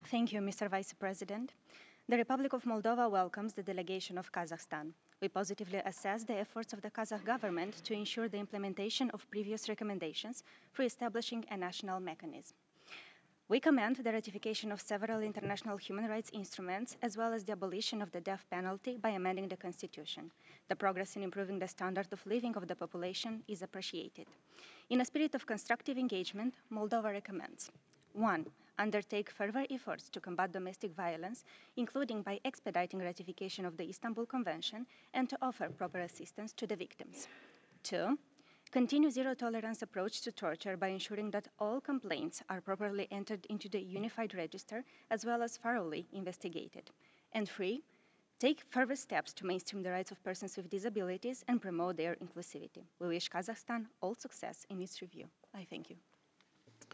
Thank you, Mr. Vice President. The Republic of Moldova welcomes the delegation of Kazakhstan. We positively assess the efforts of the Kazakh government to ensure the implementation of previous recommendations for establishing a national mechanism. We commend the ratification of several international human rights instruments, as well as the abolition of the death penalty by amending the constitution. The progress in improving the standard of living of the population is appreciated. In a spirit of constructive engagement, Moldova recommends 1. Undertake further efforts to combat domestic violence, including by expediting ratification of the Istanbul Convention and to offer proper assistance to the victims. 2. Continue zero-tolerance approach to torture by ensuring that all complaints are properly entered into the unified register as well as thoroughly investigated. And 3. Take further steps to mainstream the rights of persons with disabilities and promote their inclusivity. We wish Kazakhstan all success in its review. I thank you.